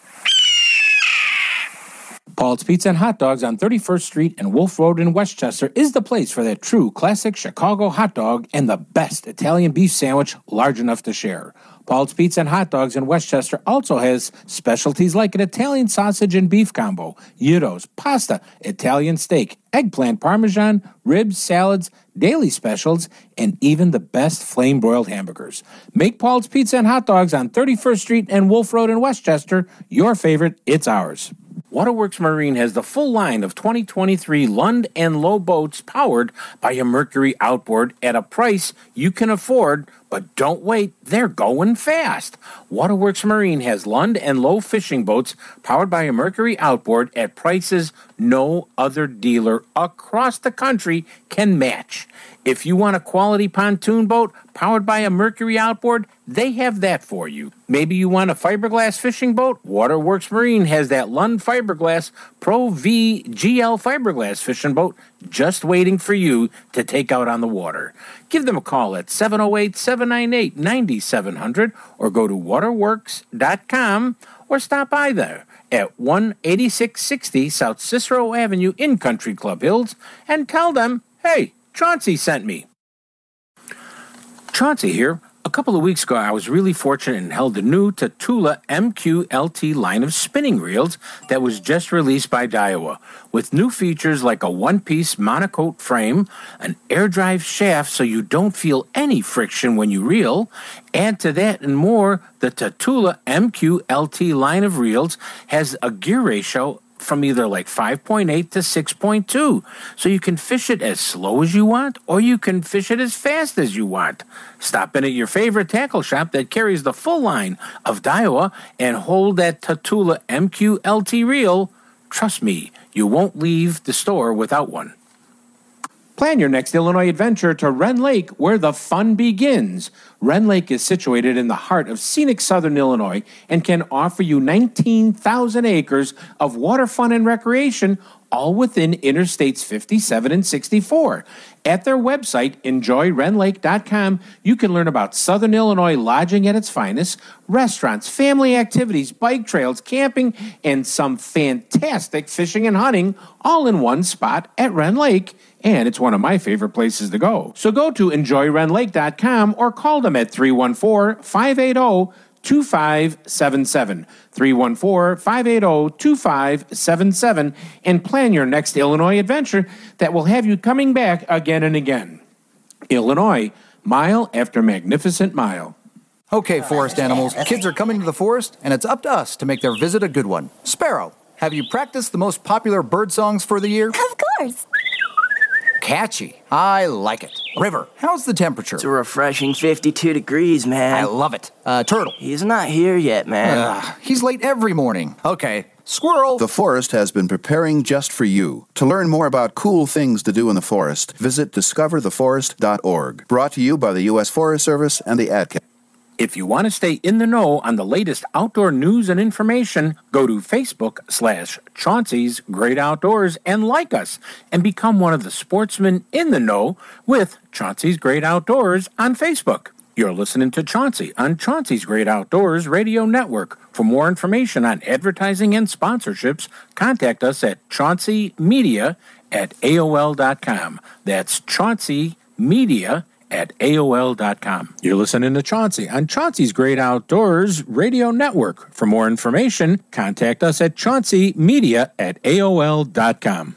Paul's Pizza and Hot Dogs on thirty-first Street and Wolf Road in Westchester is the place for that true classic Chicago hot dog and the best Italian beef sandwich large enough to share. Paul's Pizza and Hot Dogs in Westchester also has specialties like an Italian sausage and beef combo, gyros, pasta, Italian steak, eggplant parmesan, ribs, salads, daily specials, and even the best flame-broiled hamburgers. Make Paul's Pizza and Hot Dogs on thirty-first Street and Wolf Road in Westchester your favorite. It's ours. Waterworks Marine has the full line of twenty twenty-three Lund and Lowe boats powered by a Mercury outboard at a price you can afford, but don't wait, they're going fast. Waterworks Marine has Lund and Lowe fishing boats powered by a Mercury outboard at prices no other dealer across the country can match. If you want a quality pontoon boat powered by a Mercury outboard, they have that for you. Maybe you want a fiberglass fishing boat? Waterworks Marine has that Lund Fiberglass Pro V G L fiberglass fishing boat just waiting for you to take out on the water. Give them a call at seven oh eight, seven nine eight, nine seven zero zero or go to waterworks dot com or stop by there at one eighty-six sixty South Cicero Avenue in Country Club Hills and tell them, hey, Chauncey sent me. Chauncey here. A couple of weeks ago, I was really fortunate and held the new Tatula M Q L T line of spinning reels that was just released by Daiwa, with new features like a one-piece monocoque frame, an air drive shaft so you don't feel any friction when you reel. Add to that and more, the Tatula M Q L T line of reels has a gear ratio from either like five point eight to six point two. So you can fish it as slow as you want, or you can fish it as fast as you want. Stop in at your favorite tackle shop that carries the full line of Daiwa and hold that Tatula M Q L T reel. Trust me, you won't leave the store without one. Plan your next Illinois adventure to Wren Lake, where the fun begins. Wren Lake is situated in the heart of scenic southern Illinois and can offer you nineteen thousand acres of water fun and recreation, all within Interstates fifty-seven and sixty-four. At their website, enjoy ren lake dot com, you can learn about southern Illinois lodging at its finest, restaurants, family activities, bike trails, camping, and some fantastic fishing and hunting, all in one spot at Wren Lake. And it's one of my favorite places to go. So go to enjoy ren lake dot com or call them at three one four, five eight zero, two five seven seven. three one four, five eight zero, two five seven seven and plan your next Illinois adventure that will have you coming back again and again. Illinois, mile after magnificent mile. Okay, forest animals, kids are coming to the forest, and it's up to us to make their visit a good one. Sparrow, have you practiced the most popular bird songs for the year? Of course. Catchy. I like it. River, how's the temperature? It's a refreshing fifty-two degrees, man. I love it. Uh, Turtle. He's not here yet, man. Uh, he's late every morning. Okay. Squirrel. The forest has been preparing just for you. To learn more about cool things to do in the forest, visit discover the forest dot org. Brought to you by the U S Forest Service and the Ad Council. If you want to stay in the know on the latest outdoor news and information, go to Facebook slash Chauncey's Great Outdoors and like us and become one of the sportsmen in the know with Chauncey's Great Outdoors on Facebook. You're listening to Chauncey on Chauncey's Great Outdoors Radio Network. For more information on advertising and sponsorships, contact us at chaunceymedia at A O L dot com. That's Chauncey Media at A O L dot com. You're listening to Chauncey on Chauncey's Great Outdoors Radio Network. For more information, contact us at chauncey media at A O L dot com.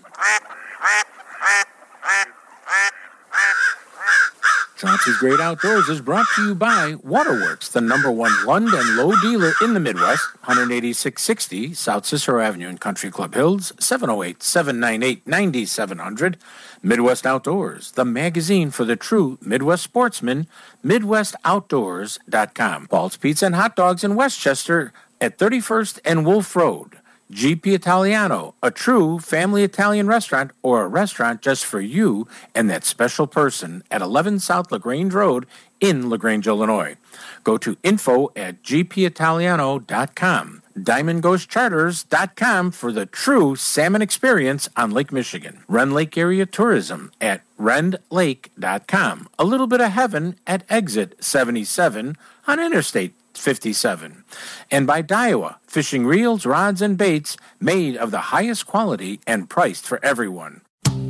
Chauncey's Great Outdoors is brought to you by Waterworks, the number one Lund and Lowe dealer in the Midwest, one eighty-six sixty South Cicero Avenue in Country Club Hills, seven oh eight, seven nine eight, nine seven zero zero. Midwest Outdoors, the magazine for the true Midwest sportsman, midwest outdoors dot com. Paul's Pizza and Hot Dogs in Westchester at thirty-first and Wolf Road. G P Italiano, a true family Italian restaurant or a restaurant just for you and that special person at eleven South LaGrange Road in LaGrange, Illinois. Go to info at g p italiano dot com. diamond ghost charters dot com for the true salmon experience on Lake Michigan. Rend Lake Area Tourism at rend lake dot com. A little bit of heaven at exit seventy-seven on Interstate fifty-seven. And by Daiwa, fishing reels, rods, and baits made of the highest quality and priced for everyone.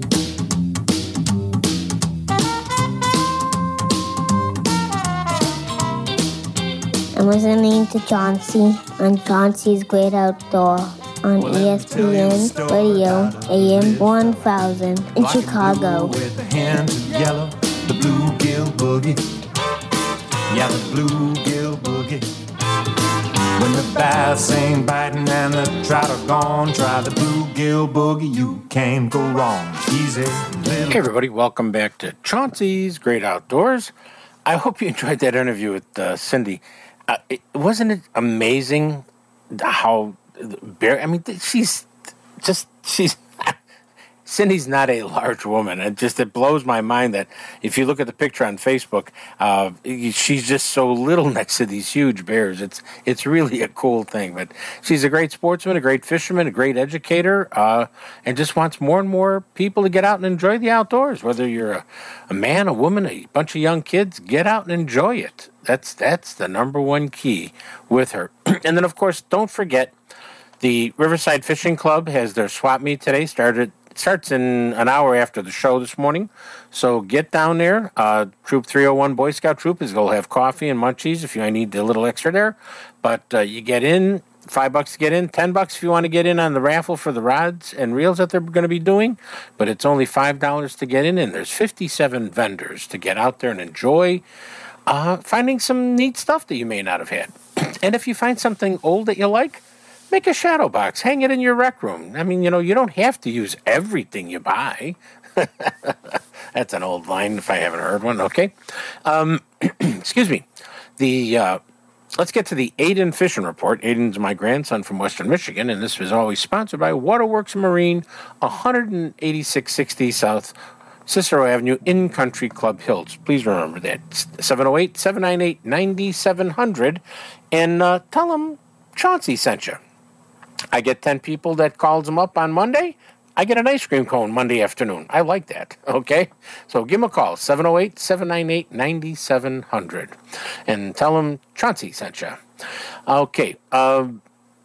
I'm listening to Chauncey on Chauncey's Great Outdoor on E S P N Radio A M one thousand in Chicago. With the hands of yellow, the bluegill boogie. Yeah, the bluegill boogie. When the bass ain't biting and the trout are gone, try the bluegill boogie. You can't go wrong. Easy. Hey, everybody. Welcome back to Chauncey's Great Outdoors. I hope you enjoyed that interview with uh, Cindy. Uh, it, wasn't it amazing how Bear? I mean, she's just she's Cindy's not a large woman. It just it blows my mind that if you look at the picture on Facebook, uh, she's just so little next to these huge bears. It's it's really a cool thing. But she's a great sportsman, a great fisherman, a great educator, uh, and just wants more and more people to get out and enjoy the outdoors. Whether you're a, a man, a woman, a bunch of young kids, get out and enjoy it. That's that's the number one key with her. And then, of course, don't forget, the Riverside Fishing Club has their swap meet today. Started starts in an hour after the show this morning. So get down there. Uh, Troop three oh one Boy Scout Troop is going to have coffee and munchies if you need a little extra there. But uh, you get in, five bucks to get in, ten bucks if you want to get in on the raffle for the rods and reels that they're going to be doing. But it's only five dollars to get in, and there's fifty-seven vendors to get out there and enjoy uh, finding some neat stuff that you may not have had. And if you find something old that you like, make a shadow box. Hang it in your rec room. I mean, you know, you don't have to use everything you buy. That's an old line if I haven't heard one. Okay. Um, excuse me. The uh, let's get to the Aiden Fishing Report. Aiden's my grandson from Western Michigan, and this was always sponsored by Waterworks Marine, one eighty-six sixty South Cicero Avenue in Country Club Hills. Please remember that. seven oh eight, seven nine eight, nine seven zero zero. And uh, tell them Chauncey sent you. I get ten people that calls them up on Monday. I get an ice cream cone Monday afternoon. I like that, okay? So give them a call, seven oh eight, seven nine eight, nine seven zero zero. And tell them Chauncey sent you. Okay. Um,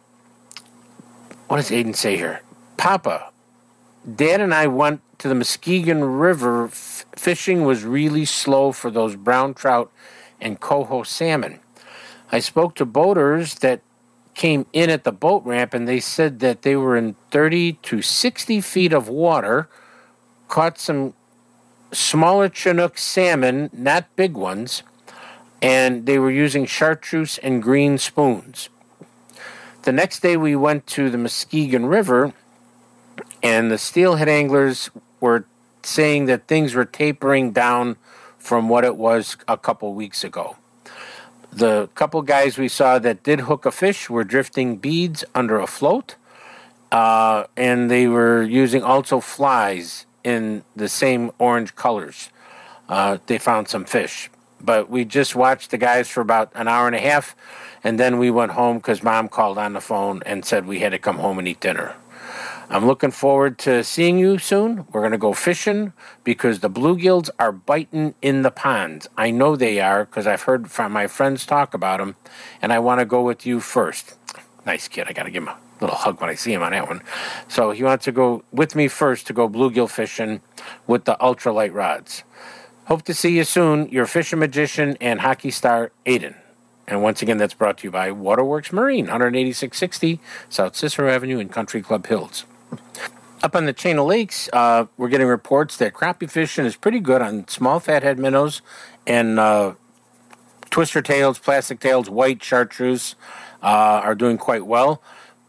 what does Aiden say here? Papa, Dad and I went to the Muskegon River. F- fishing was really slow for those brown trout and coho salmon. I spoke to boaters that came in at the boat ramp, and they said that they were in thirty to sixty feet of water, caught some smaller Chinook salmon, not big ones, and they were using chartreuse and green spoons. The next day we went to the Muskegon River, and the steelhead anglers were saying that things were tapering down from what it was a couple weeks ago. The couple guys we saw that did hook a fish were drifting beads under a float, uh, and they were using also flies in the same orange colors. Uh, they found some fish. But we just watched the guys for about an hour and a half, and then we went home because Mom called on the phone and said we had to come home and eat dinner. I'm looking forward to seeing you soon. We're going to go fishing because the bluegills are biting in the ponds. I know they are because I've heard from my friends talk about them, and I want to go with you first. Nice kid. I got to give him a little hug when I see him on that one. So he wants to go with me first to go bluegill fishing with the ultralight rods. Hope to see you soon, your fishing magician and hockey star, Aiden. And once again, that's brought to you by Waterworks Marine, one eighty-six sixty South Cicero Avenue in Country Club Hills. Up on the chain of lakes, uh, we're getting reports that crappie fishing is pretty good on small fathead minnows and uh, twister tails, plastic tails, white chartreuse uh, are doing quite well.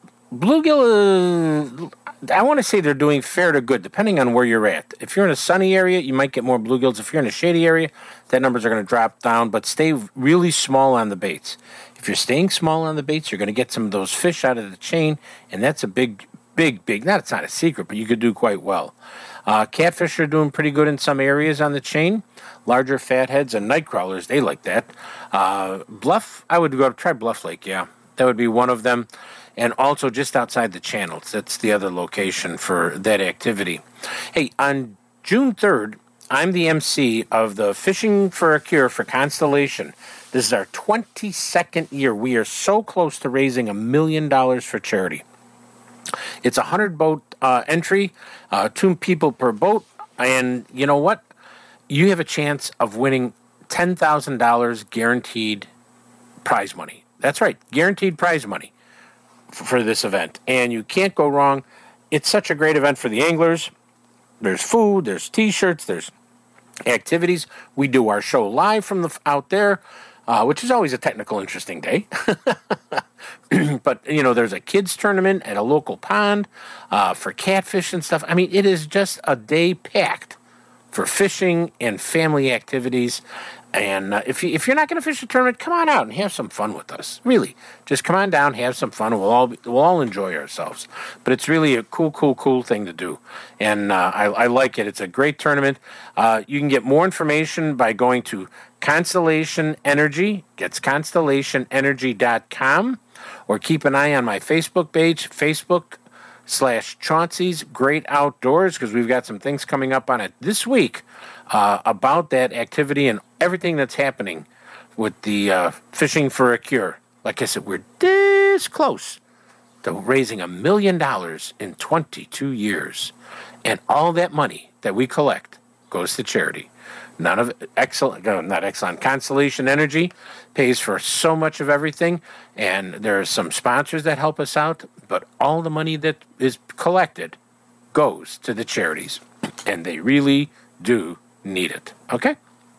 Bluegill, uh, I want to say they're doing fair to good, depending on where you're at. If you're in a sunny area, you might get more bluegills. If you're in a shady area, that numbers are going to drop down, but stay really small on the baits. If you're staying small on the baits, you're going to get some of those fish out of the chain, and that's a big, big, big, not, it's not a secret, but you could do quite well. Uh, catfish are doing pretty good in some areas on the chain. Larger fatheads and night crawlers, they like that. Uh, Bluff, I would go try Bluff Lake, yeah. That would be one of them. And also just outside the channels. That's the other location for that activity. Hey, on June third, I'm the M C of the Fishing for a Cure for Constellation. This is our twenty-second year. We are so close to raising a million dollars for charity. It's a one hundred boat uh, entry, uh, two people per boat. And you know what? You have a chance of winning ten thousand dollars guaranteed prize money. That's right, guaranteed prize money for this event, and you can't go wrong. It's such a great event for the anglers. There's food, there's t-shirts, there's activities. We do our show live from the out there, uh, which is always a technical, interesting day. But, you know, there's a kids tournament at a local pond uh, for catfish and stuff. I mean, it is just a day packed for fishing and family activities. And uh, if, you, if you're not going to fish a tournament, come on out and have some fun with us. Really. Just come on down, have some fun. We'll all, be, we'll all enjoy ourselves. But it's really a cool, cool, cool thing to do. And uh, I, I like it. It's a great tournament. Uh, you can get more information by going to Constellation Energy. It's constellation energy dot com. Or keep an eye on my Facebook page, Facebook slash Chauncey's Great Outdoors, because we've got some things coming up on it this week uh, about that activity and everything that's happening with the uh, Fishing for a Cure. Like I said, we're this close to raising a million dollars in twenty-two years. And all that money that we collect goes to charity. None of it, excellent, no, not excellent. Constellation Energy pays for so much of everything, and there are some sponsors that help us out, but all the money that is collected goes to the charities, and they really do need it. Okay?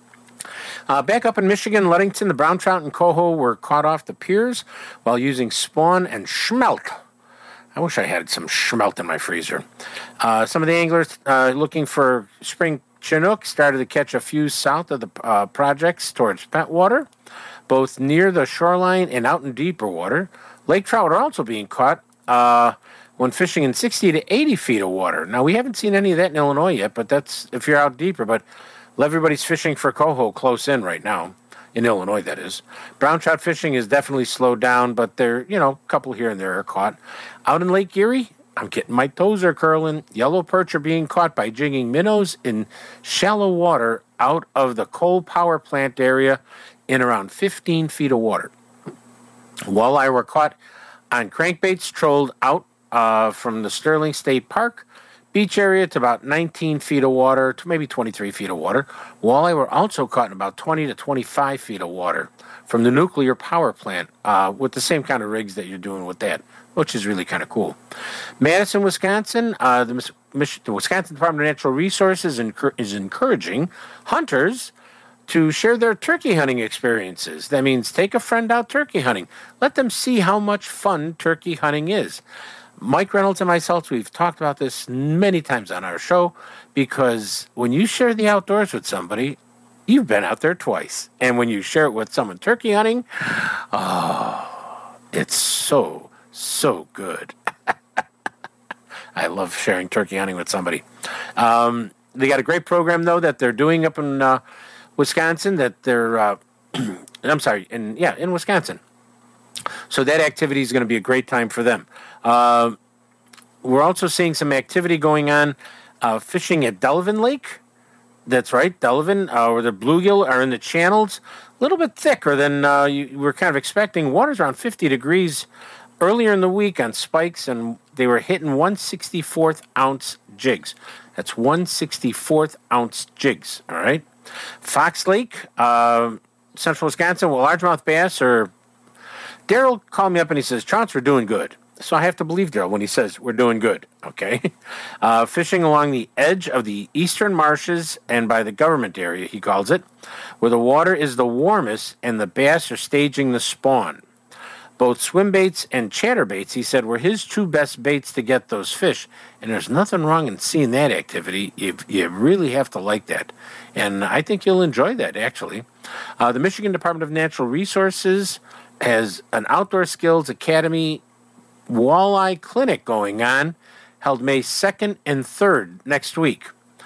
Uh, back up in Michigan, Ludington, the brown trout and coho were caught off the piers while using spawn and schmelt. I wish I had some schmelt in my freezer. Uh, some of the anglers uh, looking for spring Chinook started to catch a few south of the uh, projects towards Pentwater, both near the shoreline and out in deeper water. Lake trout are also being caught uh, when fishing in sixty to eighty feet of water. Now, we haven't seen any of that in Illinois yet, but that's if you're out deeper. But everybody's fishing for coho close in right now, in Illinois, that is. Brown trout fishing is definitely slowed down, but there, you know, a couple here and there are caught. Out in Lake Erie, I'm getting my toes are curling. Yellow perch are being caught by jigging minnows in shallow water out of the coal power plant area in around fifteen feet of water. Walleye were caught on crankbaits trolled out uh, from the Sterling State Park beach area to about nineteen feet of water to maybe twenty-three feet of water. Walleye were also caught in about twenty to twenty-five feet of water from the nuclear power plant uh, with the same kind of rigs that you're doing with that, which is really kind of cool. Madison, Wisconsin, uh, the, Mich- the Wisconsin Department of Natural Resources encur- is encouraging hunters to share their turkey hunting experiences. That means take a friend out turkey hunting. Let them see how much fun turkey hunting is. Mike Reynolds and myself, we've talked about this many times on our show, because when you share the outdoors with somebody, you've been out there twice. And when you share it with someone turkey hunting, oh, it's so, so good. I love sharing turkey hunting with somebody. Um, they got a great program, though, that they're doing up in uh, Wisconsin, that they're, uh, I'm sorry, in yeah, in Wisconsin. So that activity is going to be a great time for them. Uh, we're also seeing some activity going on uh, fishing at Delavan Lake. That's right, Delavan, uh, where the bluegill are in the channels. A little bit thicker than uh, you were kind of expecting. Water's around fifty degrees earlier in the week on spikes, and they were hitting one sixty-fourth ounce jigs. That's one sixty-fourth ounce jigs, all right? Fox Lake, uh, Central Wisconsin, well, largemouth bass are... Daryl called me up and he says, Chance, we're doing good. So I have to believe Daryl when he says we're doing good, okay? Uh, fishing along the edge of the eastern marshes and by the government area, he calls it, where the water is the warmest and the bass are staging the spawn. Both swim baits and chatterbaits, he said, were his two best baits to get those fish. And there's nothing wrong in seeing that activity. You, you really have to like that. And I think you'll enjoy that, actually. Uh, the Michigan Department of Natural Resources has an Outdoor Skills Academy walleye clinic going on, held May second and third next week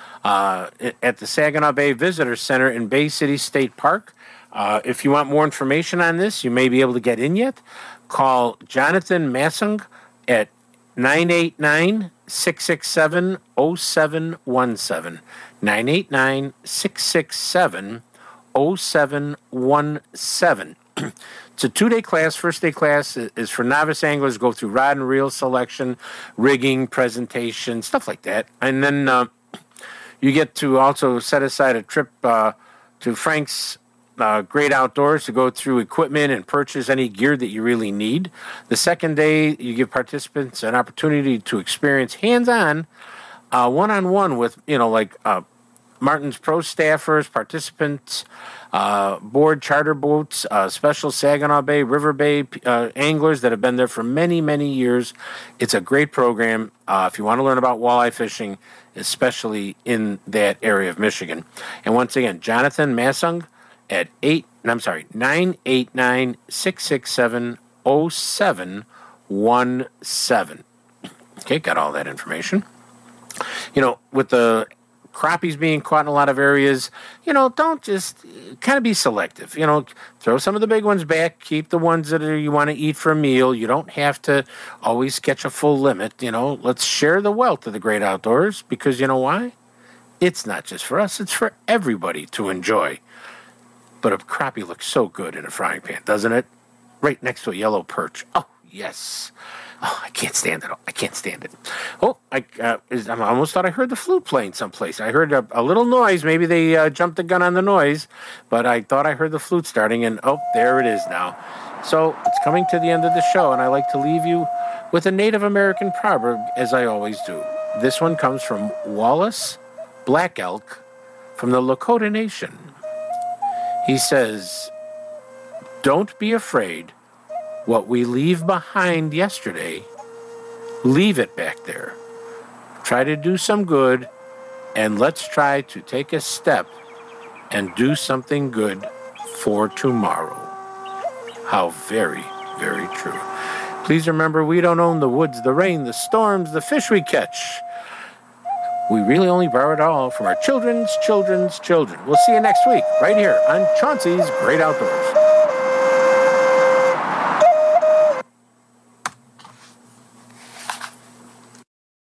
uh, at the Saginaw Bay Visitor Center in Bay City State Park. Uh, if you want more information on this, you may be able to get in yet. Call Jonathan Massung at nine eight nine, six six seven, zero seven one seven. nine eight nine, six six seven, zero seven one seven. It's a two-day class. First day class is for novice anglers. Go through rod and reel selection, rigging, presentation, stuff like that. And then uh, you get to also set aside a trip uh, to Frank's Uh, Great Outdoors to go through equipment and purchase any gear that you really need. The second day, you give participants an opportunity to experience hands-on, uh, one-on-one with, you know, like uh, Martin's Pro staffers, participants, uh, board charter boats, uh, special Saginaw Bay, River Bay uh, anglers that have been there for many, many years. It's a great program uh, if you want to learn about walleye fishing, especially in that area of Michigan. And once again, Jonathan Massung, at eight, I'm sorry, nine eight nine, six six seven, zero seven one seven. Okay, got all that information. You know, with the crappies being caught in a lot of areas, you know, don't just kind of be selective. You know, throw some of the big ones back, keep the ones that are, you want to eat for a meal. You don't have to always catch a full limit. You know, let's share the wealth of the great outdoors, because you know why? It's not just for us, it's for everybody to enjoy. But a crappie looks so good in a frying pan, doesn't it? Right next to a yellow perch. Oh, yes. Oh, I can't stand it. I can't stand it. Oh, I, uh, is, I almost thought I heard the flute playing someplace. I heard a, a little noise. Maybe they uh, jumped the gun on the noise, but I thought I heard the flute starting, and oh, there it is now. So it's coming to the end of the show, and I like to leave you with a Native American proverb, as I always do. This one comes from Wallace Black Elk from the Lakota Nation. He says, don't be afraid. What we leave behind yesterday, leave it back there. Try to do some good, and let's try to take a step and do something good for tomorrow. How very, very true. Please remember, we don't own the woods, the rain, the storms, the fish we catch. We really only borrow it all from our children's children's children. We'll see you next week, right here on Chauncey's Great Outdoors.